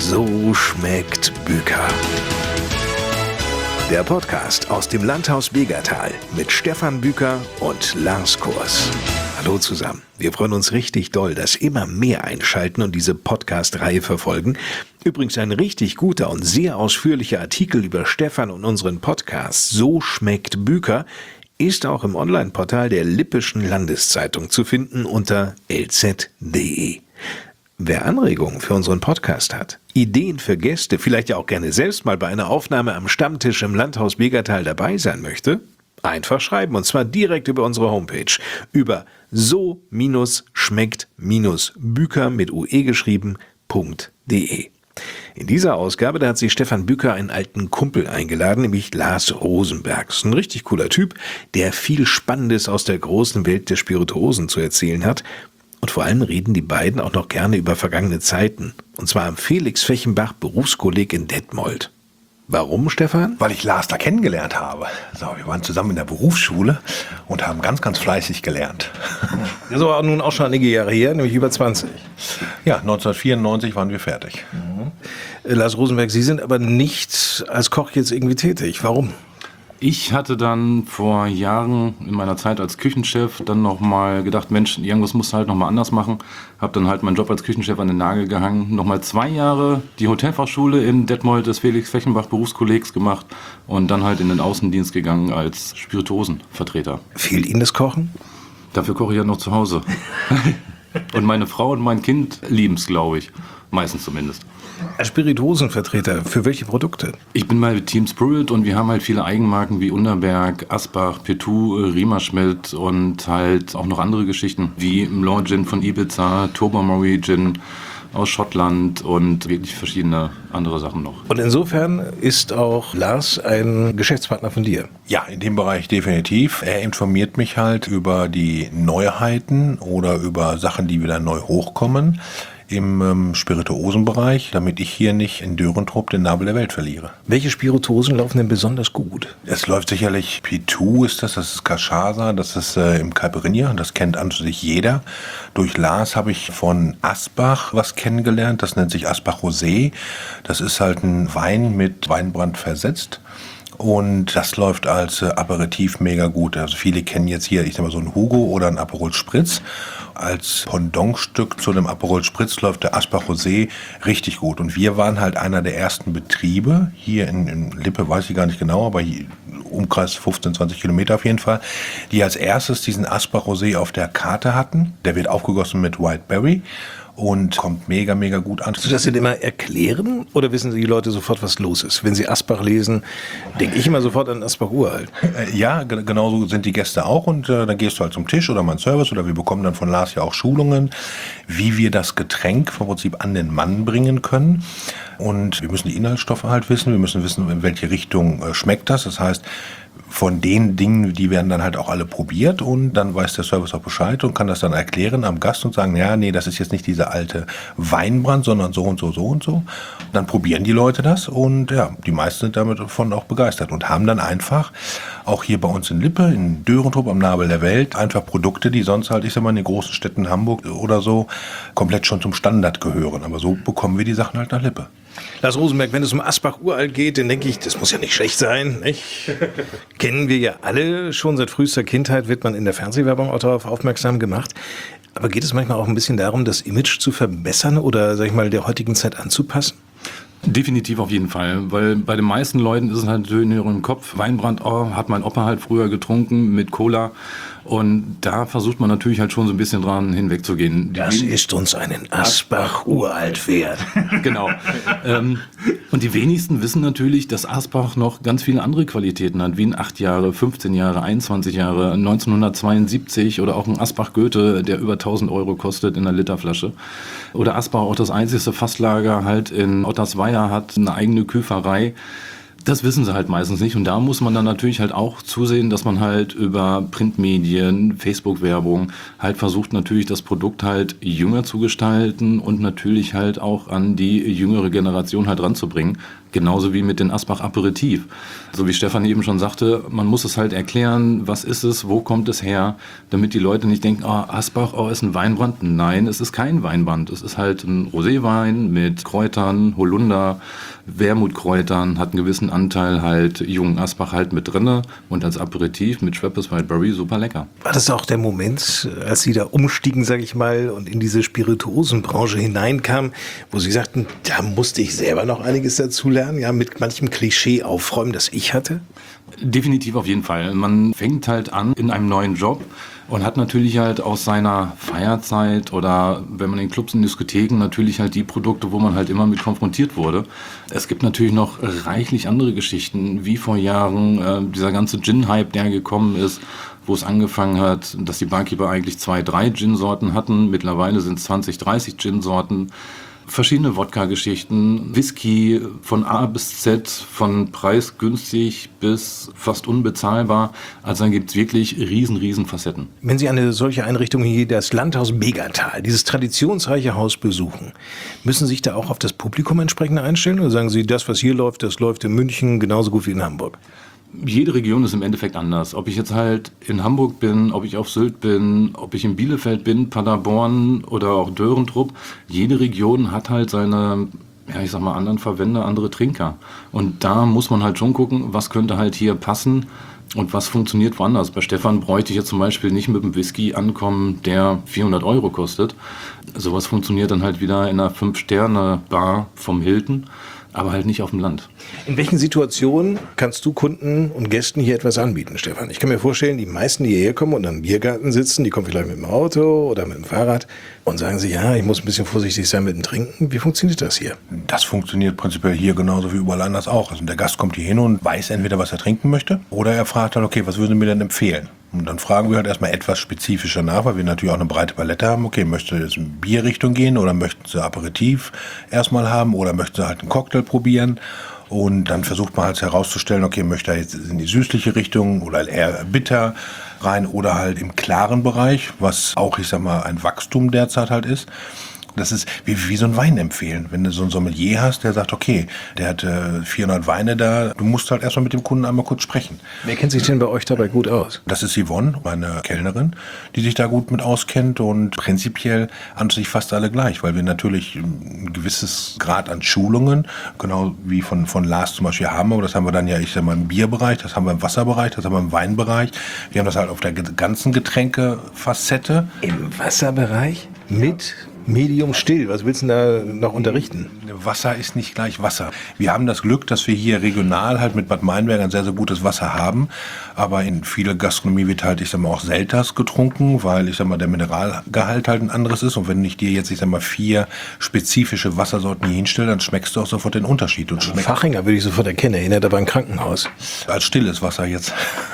So schmeckt Büker. Der Podcast aus dem Landhaus Begertal mit Stefan Büker und Lars Kors. Hallo zusammen. Wir freuen uns richtig doll, dass immer mehr einschalten und diese Podcast-Reihe verfolgen. Übrigens ein richtig guter und sehr ausführlicher Artikel über Stefan und unseren Podcast So schmeckt Büker ist auch im Online-Portal der Lippischen Landeszeitung zu finden unter lz.de. Wer Anregungen für unseren Podcast hat, Ideen für Gäste, vielleicht ja auch gerne selbst mal bei einer Aufnahme am Stammtisch im Landhaus Begertal dabei sein möchte, einfach schreiben, und zwar direkt über unsere Homepage, über so-schmeckt-büker mit ue geschrieben.de. In dieser Ausgabe, da hat sich Stefan Büker einen alten Kumpel eingeladen, nämlich Lars Rosenberg. Das ist ein richtig cooler Typ, der viel Spannendes aus der großen Welt der Spirituosen zu erzählen hat. Und vor allem reden die beiden auch noch gerne über vergangene Zeiten. Und zwar am Felix Fechenbach Berufskolleg in Detmold. Warum, Stefan? Weil ich Lars da kennengelernt habe. So, wir waren zusammen in der Berufsschule und haben ganz, ganz fleißig gelernt. Das ist aber nun auch schon einige Jahre her, nämlich über 20. Ja, 1994 waren wir fertig. Lars Rosenberg, Sie sind aber nicht als Koch jetzt irgendwie tätig. Warum? Ich hatte dann vor Jahren in meiner Zeit als Küchenchef dann nochmal gedacht, Mensch, irgendwas musst du halt nochmal anders machen. Hab dann halt meinen Job als Küchenchef an den Nagel gehangen. Nochmal 2 Jahre die Hotelfachschule in Detmold des Felix Fechenbach Berufskollegs gemacht und dann halt in den Außendienst gegangen als Spirituosenvertreter. Fehlt Ihnen das Kochen? Dafür koche ich ja noch zu Hause. Und meine Frau und mein Kind lieben es, glaube ich. Meistens zumindest. Als Spirituosenvertreter, für welche Produkte? Ich bin bei Team Spirit und wir haben halt viele Eigenmarken wie Unterberg, Asbach, Petou, Riemerschmidt und halt auch noch andere Geschichten wie Mlor Gin von Ibiza, Tobermory Gin aus Schottland und wirklich verschiedene andere Sachen noch. Und insofern ist auch Lars ein Geschäftspartner von dir? Ja, in dem Bereich definitiv. Er informiert mich halt über die Neuheiten oder über Sachen, die wieder neu hochkommen im Spirituosenbereich, damit ich hier nicht in Dörentrupp den Nabel der Welt verliere. Welche Spirituosen laufen denn besonders gut? Es läuft sicherlich Petou ist das ist Cachaça, das ist im Caipirinha, das kennt an sich jeder. Durch Lars habe ich von Asbach was kennengelernt, das nennt sich Asbach Rosé. Das ist halt ein Wein mit Weinbrand versetzt. Und das läuft als Aperitif mega gut. Also viele kennen jetzt hier, ich sag mal, so ein Hugo oder ein Aperol Spritz. Als Pendantstück zu dem Aperol Spritz läuft der Asbach Rosé richtig gut. Und wir waren halt einer der ersten Betriebe, hier in Lippe, weiß ich gar nicht genau, aber hier, Umkreis 15, 20 Kilometer auf jeden Fall, die als erstes diesen Asbach Rosé auf der Karte hatten. Der wird aufgegossen mit Whiteberry und kommt mega, mega gut an. Kannst du das denn immer erklären oder wissen die Leute sofort, was los ist? Wenn sie Asbach lesen, denke ich immer sofort an Asbach Uralt. Ja, genauso sind die Gäste auch und dann gehst du halt zum Tisch oder mein Service oder wir bekommen dann von Lars ja auch Schulungen, wie wir das Getränk vom Prinzip an den Mann bringen können. Und wir müssen die Inhaltsstoffe halt wissen, wir müssen wissen, in welche Richtung schmeckt das. Das heißt, von den Dingen, die werden dann halt auch alle probiert und dann weiß der Service auch Bescheid und kann das dann erklären am Gast und sagen, ja, nee, das ist jetzt nicht dieser alte Weinbrand, sondern so und so, so und so. Und dann probieren die Leute das und ja, die meisten sind damit davon auch begeistert und haben dann einfach auch hier bei uns in Lippe, in Dörentrupp am Nabel der Welt, einfach Produkte, die sonst halt, ich sag mal, in den großen Städten Hamburg oder so komplett schon zum Standard gehören. Aber so bekommen wir die Sachen halt nach Lippe. Lars Rosenberg, wenn es um Asbach Uralt geht, dann denke ich, das muss ja nicht schlecht sein, nicht? Kennen wir ja alle, schon seit frühester Kindheit wird man in der Fernsehwerbung auch darauf aufmerksam gemacht. Aber geht es manchmal auch ein bisschen darum, das Image zu verbessern oder, sag ich mal, der heutigen Zeit anzupassen? Definitiv auf jeden Fall, weil bei den meisten Leuten ist es halt in ihrem Kopf, Weinbrand, oh, hat mein Opa halt früher getrunken mit Cola und da versucht man natürlich halt schon so ein bisschen dran hinwegzugehen. Das ist uns einen Asbach Uralt wert. Genau. Und die wenigsten wissen natürlich, dass Asbach noch ganz viele andere Qualitäten hat, wie ein 8 Jahre, 15 Jahre, 21 Jahre, 1972 oder auch ein Asbach Goethe, der über 1.000 Euro kostet in einer Literflasche. Oder Asbach auch das einzigste Fasslager halt in Ottersweier hat, eine eigene Küferei. Das wissen sie halt meistens nicht und da muss man dann natürlich halt auch zusehen, dass man halt über Printmedien, Facebook-Werbung halt versucht natürlich das Produkt halt jünger zu gestalten und natürlich halt auch an die jüngere Generation halt ranzubringen. Genauso wie mit den Asbach Aperitif. So wie Stefan eben schon sagte, man muss es halt erklären, was ist es, wo kommt es her, damit die Leute nicht denken, Asbach, ist ein Weinbrand. Nein, es ist kein Weinbrand. Es ist halt ein Roséwein mit Kräutern, Holunder, Wermutkräutern, hat einen gewissen Anteil halt jungen Asbach halt mit drinne und als Aperitif mit Schweppes Wildberry super lecker. War das auch der Moment, als Sie da umstiegen, sage ich mal, und in diese Spirituosenbranche hineinkamen, wo Sie sagten, da musste ich selber noch einiges dazu lernen, ja, mit manchem Klischee aufräumen, das ich hatte? Definitiv auf jeden Fall. Man fängt halt an in einem neuen Job und hat natürlich halt aus seiner Feierzeit oder wenn man in Clubs und Diskotheken natürlich halt die Produkte, wo man halt immer mit konfrontiert wurde. Es gibt natürlich noch reichlich andere Geschichten, wie vor Jahren dieser ganze Gin-Hype, der gekommen ist, wo es angefangen hat, dass die Barkeeper eigentlich 2, 3 Gin-Sorten hatten. Mittlerweile sind es 20, 30 Gin-Sorten. Verschiedene Wodka-Geschichten, Whisky von A bis Z, von preisgünstig bis fast unbezahlbar. Also dann gibt es wirklich riesen Facetten. Wenn Sie eine solche Einrichtung wie das Landhaus Begertal, dieses traditionsreiche Haus besuchen, müssen Sie sich da auch auf das Publikum entsprechend einstellen? Oder sagen Sie, das, was hier läuft, das läuft in München genauso gut wie in Hamburg? Jede Region ist im Endeffekt anders. Ob ich jetzt halt in Hamburg bin, ob ich auf Sylt bin, ob ich in Bielefeld bin, Paderborn oder auch Dörentrupp. Jede Region hat halt seine, ich sag mal, anderen Verwender, andere Trinker. Und da muss man halt schon gucken, was könnte halt hier passen und was funktioniert woanders. Bei Stefan bräuchte ich jetzt zum Beispiel nicht mit einem Whisky ankommen, der 400 € kostet. Sowas funktioniert dann halt wieder in einer 5-Sterne-Bar vom Hilton, aber halt nicht auf dem Land. In welchen Situationen kannst du Kunden und Gästen hier etwas anbieten, Stefan? Ich kann mir vorstellen, die meisten, die hierher kommen und am Biergarten sitzen, die kommen vielleicht mit dem Auto oder mit dem Fahrrad und sagen sich, ja, ich muss ein bisschen vorsichtig sein mit dem Trinken. Wie funktioniert das hier? Das funktioniert prinzipiell hier genauso wie überall anders auch. Also der Gast kommt hier hin und weiß entweder, was er trinken möchte, oder er fragt dann, okay, was würden Sie mir denn empfehlen? Und dann fragen wir halt erstmal etwas spezifischer nach, weil wir natürlich auch eine breite Palette haben. Okay, möchte jetzt in Bierrichtung gehen oder möchten Sie Aperitif erstmal haben oder möchten Sie halt einen Cocktail probieren? Und dann versucht man halt herauszustellen, okay, möchte er jetzt in die süßliche Richtung oder eher bitter rein oder halt im klaren Bereich, was auch, ich sag mal, ein Wachstum derzeit halt ist. Das ist wie so ein Wein empfehlen. Wenn du so einen Sommelier hast, der sagt, okay, der hat 400 Weine da, du musst halt erstmal mit dem Kunden einmal kurz sprechen. Wer kennt sich denn bei euch dabei gut aus? Das ist Yvonne, meine Kellnerin, die sich da gut mit auskennt und prinzipiell an sich fast alle gleich, weil wir natürlich ein gewisses Grad an Schulungen, genau wie von Lars zum Beispiel haben, aber das haben wir dann ja, ich sag mal, im Bierbereich, das haben wir im Wasserbereich, das haben wir im Weinbereich. Wir haben das halt auf der ganzen Getränkefacette. Im Wasserbereich? Mit Medium still. Was willst du denn da noch unterrichten? Wasser ist nicht gleich Wasser. Wir haben das Glück, dass wir hier regional halt mit Bad Meinberg ein sehr, sehr gutes Wasser haben. Aber in vieler Gastronomie wird halt, ich sag mal, auch Selters getrunken, weil, ich sag mal, der Mineralgehalt halt ein anderes ist. Und wenn ich dir jetzt, ich sag mal, 4 spezifische Wassersorten hier hinstelle, dann schmeckst du auch sofort den Unterschied. Und Fachinger würde ich sofort erkennen. Erinnert aber an ein Krankenhaus. Als stilles Wasser jetzt.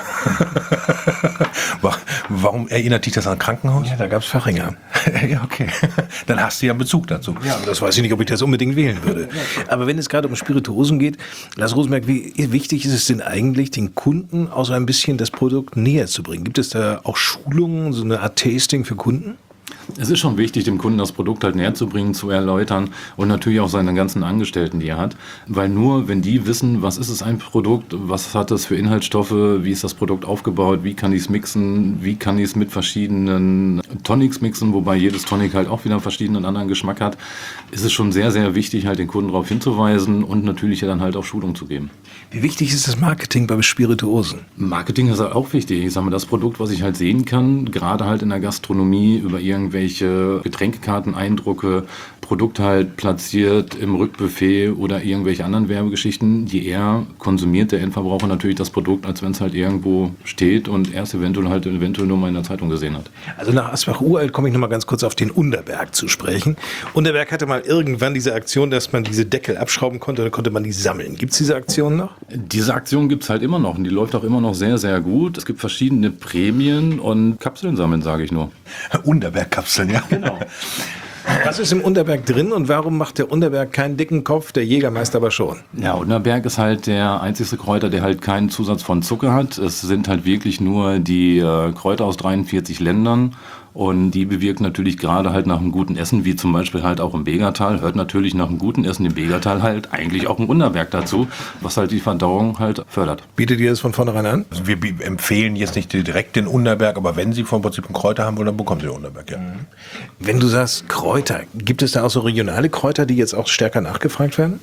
Warum erinnert dich das an ein Krankenhaus? Ja, da gab es Fachinger. Ja, okay. Dann hast du ja einen Bezug dazu. Ja, das weiß ich nicht, ob ich das unbedingt wählen würde. Aber wenn es gerade um Spirituosen geht, Lars Rosenberg, wie wichtig ist es denn eigentlich, den Kunden auch so ein bisschen das Produkt näher zu bringen? Gibt es da auch Schulungen, so eine Art Tasting für Kunden? Es ist schon wichtig, dem Kunden das Produkt halt näher zu bringen, zu erläutern und natürlich auch seine ganzen Angestellten, die er hat. Weil nur, wenn die wissen, was ist es ein Produkt, was hat es für Inhaltsstoffe, wie ist das Produkt aufgebaut, wie kann ich es mixen, wie kann ich es mit verschiedenen Tonics mixen, wobei jedes Tonic halt auch wieder einen verschiedenen anderen Geschmack hat, ist es schon sehr, sehr wichtig, halt den Kunden darauf hinzuweisen und natürlich dann halt auch Schulung zu geben. Wie wichtig ist das Marketing bei Spirituosen? Marketing ist halt auch wichtig. Ich sage mal, das Produkt, was ich halt sehen kann, gerade halt in der Gastronomie über irgendwelche Getränkekarten, Eindrucke, Produkt halt platziert im Rückbuffet oder irgendwelche anderen Werbegeschichten, je eher konsumiert der Endverbraucher natürlich das Produkt, als wenn es halt irgendwo steht und erst eventuell nur mal in der Zeitung gesehen hat. Also nach Asbach-Uralt komme ich noch mal ganz kurz auf den Unterberg zu sprechen. Unterberg hatte mal irgendwann diese Aktion, dass man diese Deckel abschrauben konnte, dann konnte man die sammeln. Gibt es diese Aktion noch? Diese Aktion gibt es halt immer noch und die läuft auch immer noch sehr, sehr gut. Es gibt verschiedene Prämien und Kapseln sammeln, sage ich nur. Unterberg-Kapseln, ja. Genau. Was ist im Unterberg drin und warum macht der Unterberg keinen dicken Kopf, der Jägermeister aber schon? Ja, Unterberg ist halt der einzige Kräuter, der halt keinen Zusatz von Zucker hat. Es sind halt wirklich nur die Kräuter aus 43 Ländern. Und die bewirkt natürlich gerade halt nach einem guten Essen, wie zum Beispiel halt auch im Begertal, hört natürlich nach einem guten Essen im Begertal halt eigentlich auch ein Unterberg dazu, was halt die Verdauung halt fördert. Bietet ihr das von vornherein an? Also wir empfehlen jetzt nicht direkt den Unterberg, aber wenn Sie vom Prinzip einen Kräuter haben wollen, dann bekommen Sie den Unterberg, ja. Wenn du sagst Kräuter, gibt es da auch so regionale Kräuter, die jetzt auch stärker nachgefragt werden?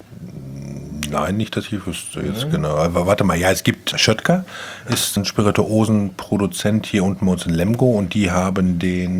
Nein, nicht, dass ich wüsste jetzt genau. Aber warte mal, ja, es gibt Schöttger, ist ein Spirituosenproduzent hier unten bei uns in Lemgo und die haben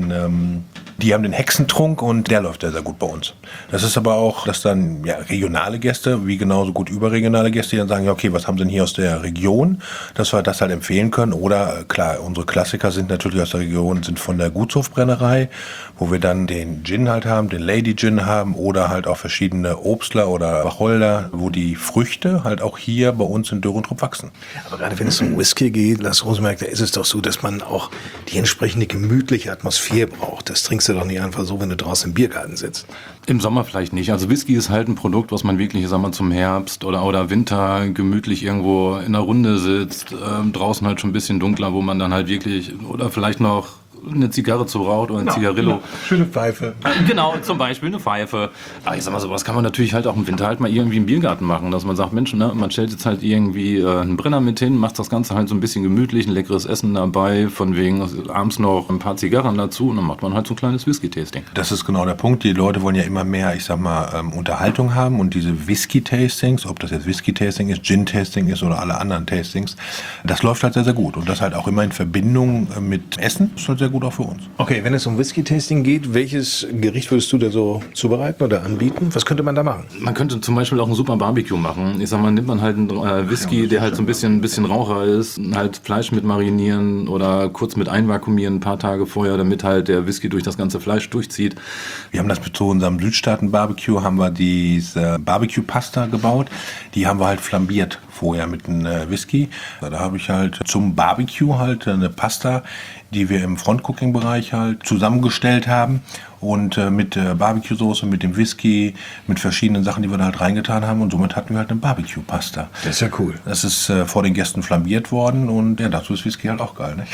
den Hexentrunk und der läuft sehr, sehr gut bei uns. Das ist aber auch, dass dann regionale Gäste, wie genauso gut überregionale Gäste, die dann sagen, ja okay, was haben sie denn hier aus der Region, dass wir das halt empfehlen können. Oder klar, unsere Klassiker sind natürlich aus der Region, sind von der Gutshofbrennerei, wo wir dann den Gin halt haben, den Lady Gin haben oder halt auch verschiedene Obstler oder Wacholder, wo die Früchte halt auch hier bei uns in Dürrentrup wachsen. Aber gerade wenn es um Whisky geht, Lars Rosenberg, da ist es doch so, dass man auch die entsprechende gemütliche Atmosphäre braucht. Das trinkst du doch nicht einfach so, wenn du draußen im Biergarten sitzt. Im Sommer vielleicht nicht. Also Whisky ist halt ein Produkt, was man wirklich, sagen wir, zum Herbst oder Winter gemütlich irgendwo in einer Runde sitzt, draußen halt schon ein bisschen dunkler, wo man dann halt wirklich, oder vielleicht noch eine Zigarre zu raucht oder ein Zigarillo. Genau. Schöne Pfeife. Genau, zum Beispiel eine Pfeife. Aber ich sag mal, sowas kann man natürlich halt auch im Winter halt mal irgendwie im Biergarten machen, dass man sagt, Mensch, ne, man stellt jetzt halt irgendwie einen Brenner mit hin, macht das Ganze halt so ein bisschen gemütlich, ein leckeres Essen dabei, von wegen abends noch ein paar Zigarren dazu und dann macht man halt so ein kleines Whisky-Tasting. Das ist genau der Punkt. Die Leute wollen ja immer mehr, ich sag mal, Unterhaltung haben und diese Whisky-Tastings, ob das jetzt Whisky-Tasting ist, Gin-Tasting ist oder alle anderen Tastings, das läuft halt sehr, sehr gut. Und das halt auch immer in Verbindung mit Essen, ist halt sehr gut auch für uns. Okay, wenn es um Whisky-Tasting geht, welches Gericht würdest du da so zubereiten oder anbieten? Was könnte man da machen? Man könnte zum Beispiel auch ein super Barbecue machen. Ich sag mal, nimmt man halt einen Whisky, der halt so ein bisschen Raucher ist, halt Fleisch mit marinieren oder kurz mit einvakuumieren ein paar Tage vorher, damit halt der Whisky durch das ganze Fleisch durchzieht. Wir haben das zu unserem Südstaaten-Barbecue, haben wir diese Barbecue-Pasta gebaut. Die haben wir halt flambiert vorher mit einem Whisky. Da habe ich halt zum Barbecue halt eine Pasta, die wir im Front-Cooking-Bereich halt zusammengestellt haben und mit Barbecue-Soße, mit dem Whisky, mit verschiedenen Sachen, die wir da halt reingetan haben und somit hatten wir halt eine Barbecue-Pasta. Das ist ja cool. Das ist vor den Gästen flambiert worden und ja, dazu ist Whisky halt auch geil, nicht?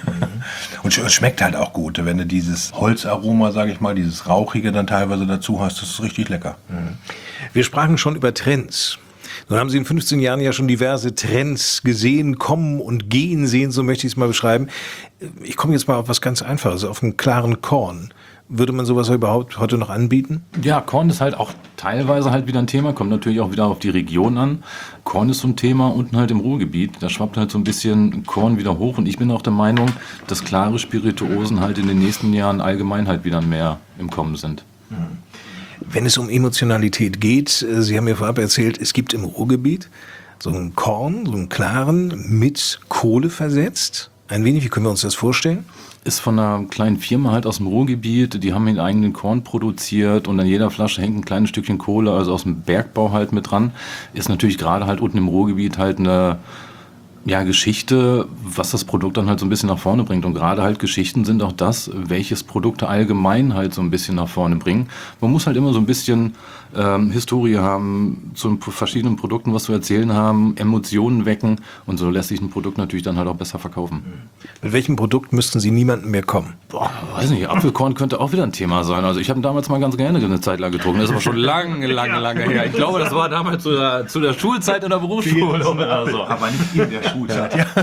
Und es schmeckt halt auch gut, wenn du dieses Holzaroma, sage ich mal, dieses Rauchige dann teilweise dazu hast, das ist richtig lecker. Wir sprachen schon über Trends. Nun haben Sie in 15 Jahren ja schon diverse Trends gesehen, kommen und gehen sehen, so möchte ich es mal beschreiben. Ich komme jetzt mal auf was ganz Einfaches, auf einen klaren Korn. Würde man sowas überhaupt heute noch anbieten? Ja, Korn ist halt auch teilweise halt wieder ein Thema, kommt natürlich auch wieder auf die Region an. Korn ist so ein Thema unten halt im Ruhrgebiet, da schwappt halt so ein bisschen Korn wieder hoch und ich bin auch der Meinung, dass klare Spirituosen halt in den nächsten Jahren allgemein halt wieder mehr im Kommen sind. Wenn es um Emotionalität geht, Sie haben mir vorab erzählt, es gibt im Ruhrgebiet so einen Korn, so einen klaren, mit Kohle versetzt. Ein wenig, wie können wir uns das vorstellen? Ist von einer kleinen Firma halt aus dem Ruhrgebiet, die haben ihren eigenen Korn produziert und an jeder Flasche hängt ein kleines Stückchen Kohle, also aus dem Bergbau halt mit dran. Ist natürlich gerade halt unten im Ruhrgebiet halt eine Geschichte, was das Produkt dann halt so ein bisschen nach vorne bringt. Und gerade halt Geschichten sind auch das, welches Produkte allgemein halt so ein bisschen nach vorne bringen. Man muss halt immer so ein bisschen Historie haben, zu verschiedenen Produkten was zu erzählen haben, Emotionen wecken und so lässt sich ein Produkt natürlich dann halt auch besser verkaufen. Mit welchem Produkt müssten Sie niemandem mehr kommen? Boah, weiß nicht, Apfelkorn könnte auch wieder ein Thema sein. Also ich habe damals mal ganz gerne eine Zeit lang getrunken. Das ist aber schon lange her. Ich glaube, das war damals zu der Schulzeit in der Berufsschule oder so. Aber nicht in der Schulzeit, ja.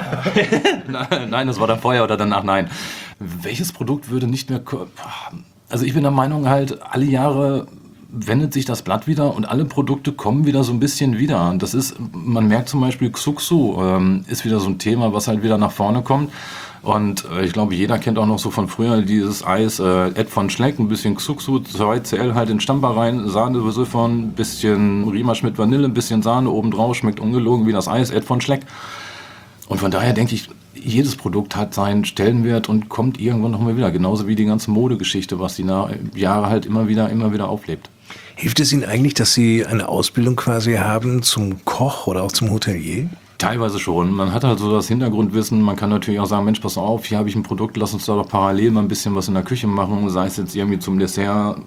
Nein, das war dann vorher oder danach, nein. Welches Produkt würde nicht mehr... Also ich bin der Meinung halt, alle Jahre wendet sich das Blatt wieder und alle Produkte kommen wieder so ein bisschen wieder. Und das ist, man merkt zum Beispiel, Xuxu ist wieder so ein Thema, was halt wieder nach vorne kommt. Und ich glaube, jeder kennt auch noch so von früher dieses Eis Ed von Schleck, ein bisschen Xuxu, 2CL halt in Stamper rein, Sahne von, ein bisschen Riemasch mit Vanille, ein bisschen Sahne obendrauf, schmeckt ungelogen wie das Eis Ed von Schleck. Und von daher denke ich, jedes Produkt hat seinen Stellenwert und kommt irgendwann nochmal wieder. Genauso wie die ganze Modegeschichte, was die Jahre halt immer wieder auflebt. Hilft es Ihnen eigentlich, dass Sie eine Ausbildung quasi haben zum Koch oder auch zum Hotelier? Teilweise schon. Man hat halt so das Hintergrundwissen. Man kann natürlich auch sagen, Mensch, pass auf, hier habe ich ein Produkt, lass uns da doch parallel mal ein bisschen was in der Küche machen. Sei es jetzt irgendwie zum Dessert,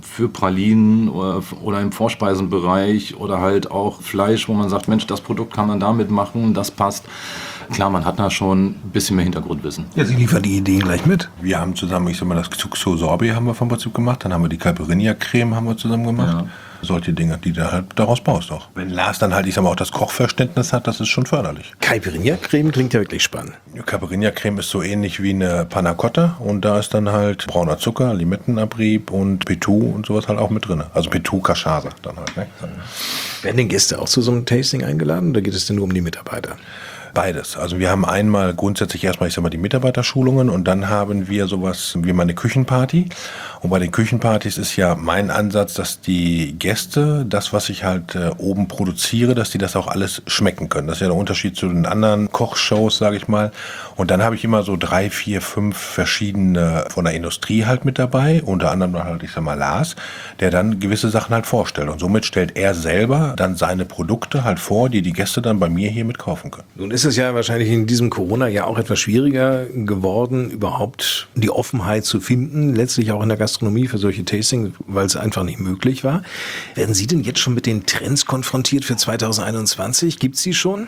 für Pralinen oder im Vorspeisenbereich oder halt auch Fleisch, wo man sagt, Mensch, das Produkt kann man damit machen, das passt. Klar, man hat da schon ein bisschen mehr Hintergrundwissen. Ja, Sie liefern die Ideen gleich mit. Wir haben zusammen, ich sag mal, das Xuxo-Sorbet haben wir vom Prinzip gemacht, dann haben wir die Caipirinha-Creme haben wir zusammen gemacht. Ja. Solche Dinge, die du halt daraus baust auch. Wenn Lars dann halt, ich sag mal, auch das Kochverständnis hat, das ist schon förderlich. Caipirinha-Creme klingt ja wirklich spannend. Caipirinha-Creme ist so ähnlich wie eine Panna Cotta und da ist dann halt brauner Zucker, Limettenabrieb und Petou und sowas halt auch mit drin. Also Petou Cachaça dann halt. Ne? Werden denn Gäste auch zu so einem Tasting eingeladen oder geht es denn nur um die Mitarbeiter? Beides. Also wir haben einmal grundsätzlich erstmal, ich sag mal, die Mitarbeiterschulungen und dann haben wir sowas wie mal eine Küchenparty. Und bei den Küchenpartys ist ja mein Ansatz, dass die Gäste, das, was ich halt oben produziere, dass die das auch alles schmecken können. Das ist ja der Unterschied zu den anderen Kochshows, sage ich mal. Und dann habe ich immer so 3, 4, 5 verschiedene von der Industrie halt mit dabei. Unter anderem halt, ich sag mal, Lars, der dann gewisse Sachen halt vorstellt. Und somit stellt er selber dann seine Produkte halt vor, die die Gäste dann bei mir hier mit kaufen können. Nun ist es ja wahrscheinlich in diesem Corona-Jahr auch etwas schwieriger geworden, überhaupt die Offenheit zu finden, letztlich auch in der Gastronomie für solche Tastings, weil es einfach nicht möglich war. Werden Sie denn jetzt schon mit den Trends konfrontiert für 2021? Gibt es die schon?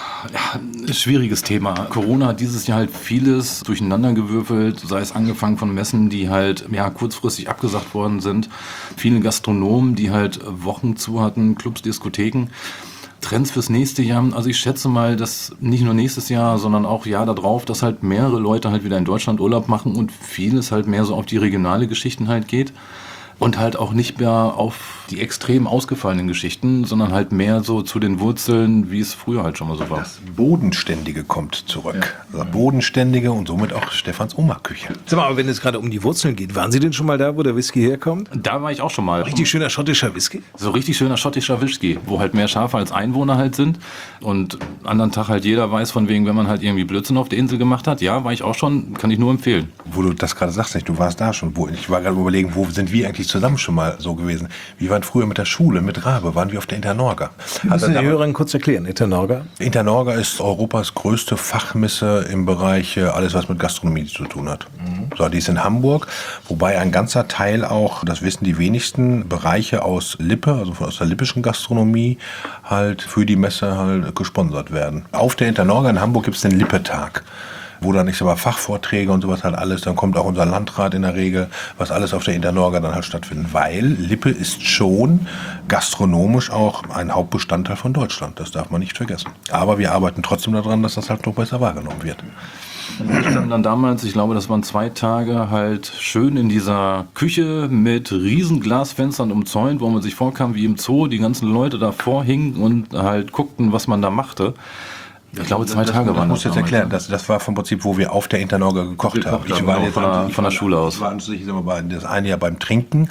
Ja, schwieriges Thema. Corona hat dieses Jahr halt vieles durcheinandergewürfelt, sei es angefangen von Messen, die halt kurzfristig abgesagt worden sind, viele Gastronomen, die halt Wochen zu hatten, Clubs, Diskotheken. Trends fürs nächste Jahr, also ich schätze mal, dass nicht nur nächstes Jahr, sondern auch Jahr darauf, dass halt mehrere Leute halt wieder in Deutschland Urlaub machen und vieles halt mehr so auf die regionale Geschichten halt geht. Und halt auch nicht mehr auf die extrem ausgefallenen Geschichten, sondern halt mehr so zu den Wurzeln, wie es früher halt schon mal so war. Das Bodenständige kommt zurück. Ja. Also Bodenständige und somit auch Stefans Oma-Küche. Sag mal, aber wenn es gerade um die Wurzeln geht, waren Sie denn schon mal da, wo der Whisky herkommt? Da war ich auch schon mal. Richtig schöner schottischer Whisky? So richtig schöner schottischer Whisky, wo halt mehr Schafe als Einwohner halt sind. Und anderen Tag halt jeder weiß von wegen, wenn man halt irgendwie Blödsinn auf der Insel gemacht hat. Ja, war ich auch schon, kann ich nur empfehlen. Wo du das gerade sagst, du warst da schon. Ich war gerade überlegen, wo sind wir eigentlich zusammen schon mal so gewesen? Wir waren früher mit der Schule, mit Rabe, waren wir auf der Internorga. Müssen die Hörerinnen kurz erklären, Internorga? Internorga ist Europas größte Fachmesse im Bereich alles, was mit Gastronomie zu tun hat. So, die ist in Hamburg, wobei ein ganzer Teil auch, das wissen die wenigsten, Bereiche aus Lippe, also aus der lippischen Gastronomie, halt für die Messe halt gesponsert werden. Auf der Internorga in Hamburg gibt es den Lippe-Tag, wo dann, ich sag mal, Fachvorträge und sowas halt alles, dann kommt auch unser Landrat in der Regel, was alles auf der Internorga dann halt stattfindet. Weil Lippe ist schon gastronomisch auch ein Hauptbestandteil von Deutschland, das darf man nicht vergessen. Aber wir arbeiten trotzdem daran, dass das halt noch besser wahrgenommen wird. Wir standen dann damals, ich glaube, das waren 2 Tage, halt schön in dieser Küche mit riesen Glasfenstern umzäunt, wo man sich vorkam wie im Zoo, die ganzen Leute davor hingen und halt guckten, was man da machte. Ich glaube, 2 Tage waren das. Ich muss jetzt erklären, das war vom Prinzip, wo wir auf der Internorga gekocht haben. Ich war jetzt von der Schule aus. Ich war das eine Jahr beim Trinken,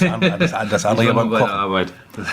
das andere Jahr beim Kochen. Arbeit.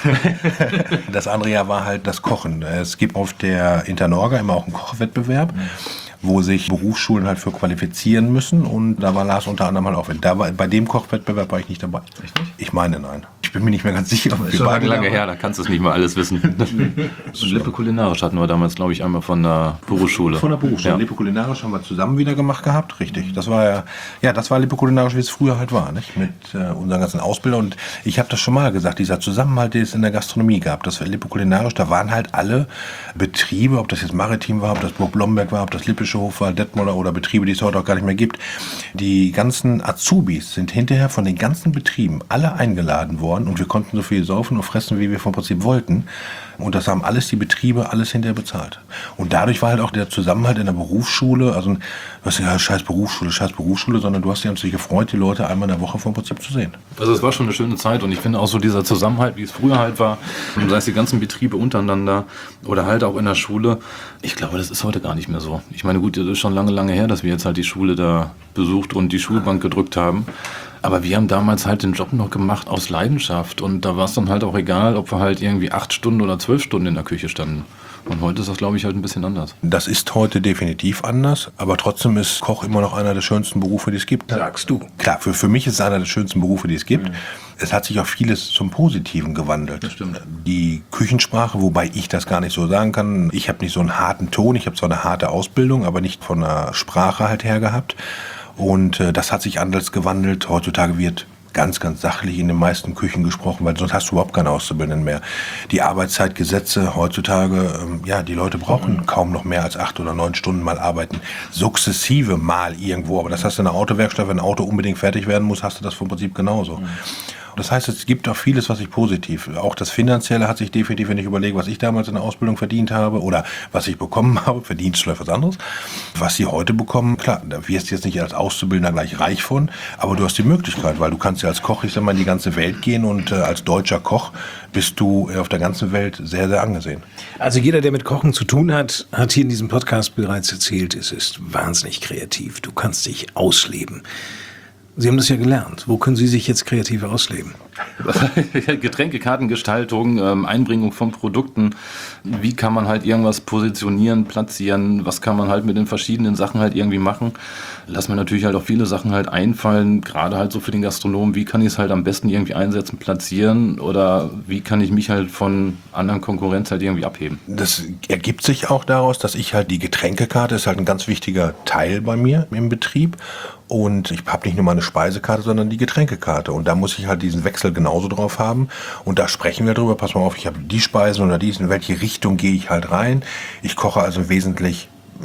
Das andere Jahr war halt das Kochen. Es gibt auf der Internorga immer auch einen Kochwettbewerb, wo sich Berufsschulen halt für qualifizieren müssen. Und da war Lars unter anderem halt auch. Bei dem Kochwettbewerb war ich nicht dabei. Echt nicht? Ich meine, nein. Ich bin mir nicht mehr ganz sicher. Das ist schon lange her, da kannst du es nicht mehr alles wissen. Lippe kulinarisch hatten wir damals, glaube ich, einmal von der Berufsschule. Von der Berufsschule. Ja. Lippe kulinarisch haben wir zusammen wieder gemacht gehabt, richtig. Das war das war Lippe kulinarisch, wie es früher halt war, nicht? Mit unseren ganzen Ausbildern. Und ich habe das schon mal gesagt, dieser Zusammenhalt, den es in der Gastronomie gab, das war Lippe kulinarisch, da waren halt alle Betriebe, ob das jetzt Maritim war, ob das Burg Blomberg war, ob das Lippische Hof war, Detmolder oder Betriebe, die es heute auch gar nicht mehr gibt. Die ganzen Azubis sind hinterher von den ganzen Betrieben alle eingeladen worden und wir konnten so viel saufen und fressen, wie wir vom Prinzip wollten. Und das haben alles die Betriebe, alles hinterher bezahlt. Und dadurch war halt auch der Zusammenhalt in der Berufsschule, also was ja scheiß Berufsschule, sondern du hast dich natürlich gefreut, die Leute einmal in der Woche vom Prinzip zu sehen. Also es war schon eine schöne Zeit und ich finde auch so dieser Zusammenhalt, wie es früher halt war, sei es die ganzen Betriebe untereinander oder halt auch in der Schule, ich glaube, das ist heute gar nicht mehr so. Ich meine, gut, das ist schon lange her, dass wir jetzt halt die Schule da besucht und die Schulbank gedrückt haben. Aber wir haben damals halt den Job noch gemacht aus Leidenschaft und da war es dann halt auch egal, ob wir halt irgendwie 8 Stunden oder 12 Stunden in der Küche standen. Und heute ist das, glaube ich, halt ein bisschen anders. Das ist heute definitiv anders, aber trotzdem ist Koch immer noch einer der schönsten Berufe, die es gibt. Sagst du? Klar, für mich ist es einer der schönsten Berufe, die es gibt. Mhm. Es hat sich auch vieles zum Positiven gewandelt. Das stimmt. Die Küchensprache, wobei ich das gar nicht so sagen kann. Ich habe nicht so einen harten Ton, ich habe zwar eine harte Ausbildung, aber nicht von der Sprache halt her gehabt. Und das hat sich anders gewandelt. Heutzutage wird ganz, ganz sachlich in den meisten Küchen gesprochen, weil sonst hast du überhaupt keine Auszubildenden mehr. Die Arbeitszeitgesetze heutzutage, die Leute brauchen kaum noch mehr als 8 oder 9 Stunden mal arbeiten. Sukzessive mal irgendwo, aber das hast du in der Autowerkstatt, wenn ein Auto unbedingt fertig werden muss, hast du das vom Prinzip genauso. Das heißt, es gibt auch vieles, was ich positiv. Auch das Finanzielle hat sich definitiv, wenn ich überlege, was ich damals in der Ausbildung verdient habe oder was ich bekommen habe, Verdienst oder was anderes, was sie heute bekommen, klar, da wirst du jetzt nicht als Auszubildender gleich reich von, aber du hast die Möglichkeit, weil du kannst ja als Koch, ich sag mal, in die ganze Welt gehen und als deutscher Koch bist du auf der ganzen Welt sehr, sehr angesehen. Also jeder, der mit Kochen zu tun hat, hat hier in diesem Podcast bereits erzählt, es ist wahnsinnig kreativ. Du kannst dich ausleben. Sie haben das ja gelernt. Wo können Sie sich jetzt kreativ ausleben? Getränkekartengestaltung, Einbringung von Produkten. Wie kann man halt irgendwas positionieren, platzieren? Was kann man halt mit den verschiedenen Sachen halt irgendwie machen? Lass mir natürlich halt auch viele Sachen halt einfallen, gerade halt so für den Gastronomen. Wie kann ich es halt am besten irgendwie einsetzen, platzieren? Oder wie kann ich mich halt von anderen Konkurrenz halt irgendwie abheben? Das ergibt sich auch daraus, dass ich halt die Getränkekarte ist halt ein ganz wichtiger Teil bei mir im Betrieb. Und ich habe nicht nur meine Speisekarte, sondern die Getränkekarte. Und da muss ich halt diesen Wechsel genauso drauf haben. Und da sprechen wir drüber. Pass mal auf, ich habe die Speisen oder dies. In welche Richtung gehe ich halt rein? Ich koche also wesentlich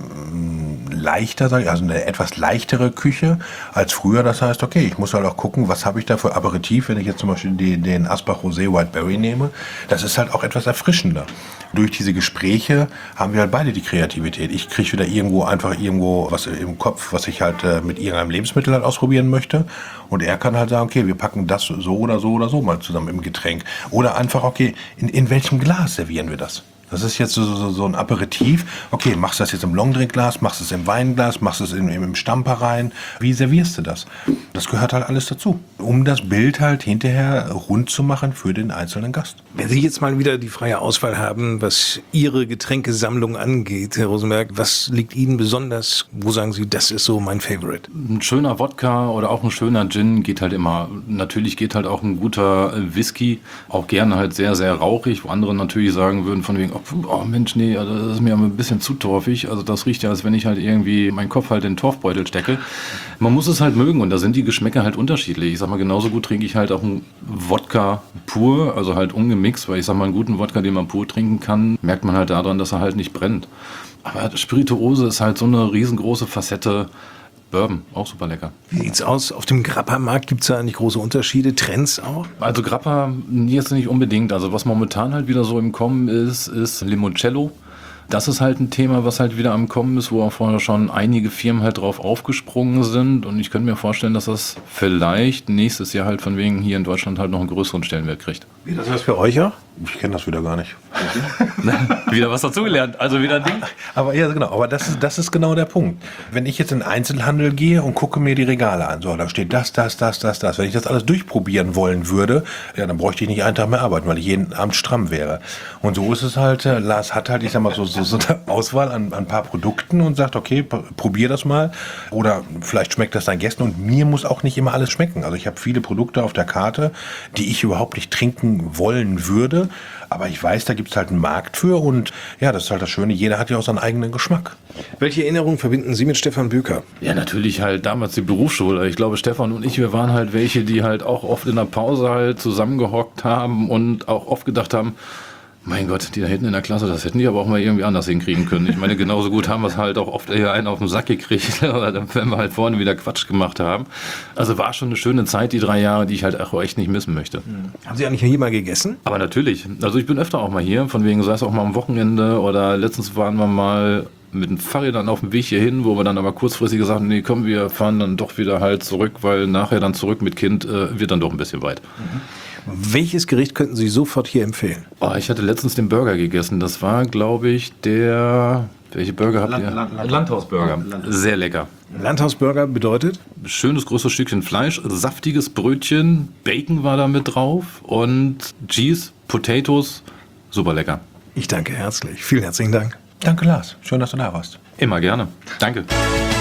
leichter, also eine etwas leichtere Küche als früher. Das heißt, okay, ich muss halt auch gucken, was habe ich da für Aperitif, wenn ich jetzt zum Beispiel den Asbach Rosé White Berry nehme. Das ist halt auch etwas erfrischender. Durch diese Gespräche haben wir halt beide die Kreativität. Ich kriege wieder irgendwo was im Kopf, was ich halt mit irgendeinem Lebensmittel halt ausprobieren möchte. Und er kann halt sagen, okay, wir packen das so oder so oder so mal zusammen im Getränk. Oder einfach, okay, in welchem Glas servieren wir das? Das ist jetzt so ein Aperitif. Okay, machst du das jetzt im Longdrinkglas, machst du es im Weinglas, machst du es im Stamper rein. Wie servierst du das? Das gehört halt alles dazu, um das Bild halt hinterher rund zu machen für den einzelnen Gast. Wenn Sie jetzt mal wieder die freie Auswahl haben, was Ihre Getränkesammlung angeht, Herr Rosenberg, was liegt Ihnen besonders? Wo sagen Sie, das ist so mein Favorite? Ein schöner Wodka oder auch ein schöner Gin geht halt immer. Natürlich geht halt auch ein guter Whisky, auch gerne halt sehr, sehr rauchig, wo andere natürlich sagen würden von wegen, oh Mensch, nee, also das ist mir ein bisschen zu torfig. Also das riecht ja, als wenn ich halt irgendwie meinen Kopf halt in den Torfbeutel stecke. Man muss es halt mögen und da sind die Geschmäcker halt unterschiedlich. Ich sag mal, genauso gut trinke ich halt auch einen Wodka pur, also halt ungemixt, weil ich sag mal, einen guten Wodka, den man pur trinken kann, merkt man halt daran, dass er halt nicht brennt. Aber Spirituose ist halt so eine riesengroße Facette. Bourbon, auch super lecker. Wie sieht's aus? Auf dem Grappa-Markt gibt es da eigentlich große Unterschiede, Trends auch? Also Grappa jetzt nicht unbedingt. Also was momentan halt wieder so im Kommen ist Limoncello. Das ist halt ein Thema, was halt wieder am Kommen ist, wo auch vorher schon einige Firmen halt drauf aufgesprungen sind. Und ich könnte mir vorstellen, dass das vielleicht nächstes Jahr halt von wegen hier in Deutschland halt noch einen größeren Stellenwert kriegt. Wie das heißt für euch auch? Ich kenne das wieder gar nicht. Wieder was dazugelernt, also wieder ein Ding. Aber ja, genau. Aber das ist genau der Punkt. Wenn ich jetzt in den Einzelhandel gehe und gucke mir die Regale an, so, da steht das. Wenn ich das alles durchprobieren wollen würde, ja, dann bräuchte ich nicht einen Tag mehr arbeiten, weil ich jeden Abend stramm wäre. Und so ist es halt, Lars hat halt, ich sag mal, so eine Auswahl an ein paar Produkten und sagt, okay, probier das mal. Oder vielleicht schmeckt das deinen Gästen und mir muss auch nicht immer alles schmecken. Also ich habe viele Produkte auf der Karte, die ich überhaupt nicht trinken wollen würde. Aber ich weiß, da gibt es halt einen Markt für und ja, das ist halt das Schöne, jeder hat ja auch seinen eigenen Geschmack. Welche Erinnerungen verbinden Sie mit Stefan Büker? Ja, natürlich halt damals die Berufsschule. Ich glaube, Stefan und ich, wir waren halt welche, die halt auch oft in der Pause halt zusammengehockt haben und auch oft gedacht haben, mein Gott, die da hinten in der Klasse, das hätten die aber auch mal irgendwie anders hinkriegen können. Ich meine, genauso gut haben wir es halt auch oft eher einen auf den Sack gekriegt, wenn wir halt vorne wieder Quatsch gemacht haben. Also war schon eine schöne Zeit, die 3 Jahre, die ich halt auch echt nicht missen möchte. Haben Sie eigentlich hier mal gegessen? Aber natürlich. Also ich bin öfter auch mal hier, von wegen sei es auch mal am Wochenende oder letztens waren wir mal mit dem Fahrrädern auf dem Weg hierhin, wo wir dann aber kurzfristig gesagt haben, nee, komm, wir fahren dann doch wieder halt zurück, weil nachher dann zurück mit Kind wird dann doch ein bisschen weit. Welches Gericht könnten Sie sofort hier empfehlen? Oh, ich hatte letztens den Burger gegessen. Das war, glaube ich, welche Burger habt ihr? Landhausburger. Sehr lecker. Landhausburger bedeutet? Schönes großes Stückchen Fleisch, saftiges Brötchen, Bacon war da mit drauf und Cheese, Potatoes, super lecker. Ich danke herzlich. Vielen herzlichen Dank. Danke, Lars. Schön, dass du da warst. Immer gerne. Danke.